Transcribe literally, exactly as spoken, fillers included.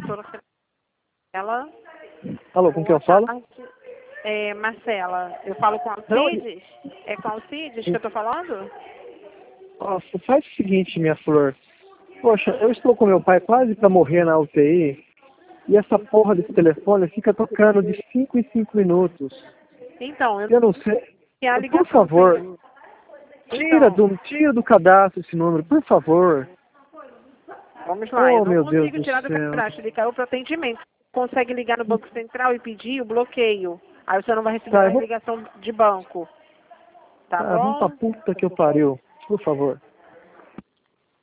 doutora Marcela. Alô, com quem eu falo? É, Marcela, eu falo com Alcides? É com Alcides que eu tô falando? Nossa, faz o seguinte, minha flor. Poxa, eu estou com meu pai quase para morrer na U T I e essa porra desse telefone fica tocando de cinco em cinco minutos. Então, eu, Eu não sei. a Por ligação favor, sem- tira Então, do, tira do cadastro esse número, por favor. vamos lá, eu Oh, não meu Deus consigo do tirar do céu. cadastro, ele caiu para atendimento. Consegue ligar no Banco Central e pedir o bloqueio. Aí você não vai receber Tá, eu mais vou... ligação de banco. Tá Ah, vamos pra bom? puta que eu pariu. Por favor.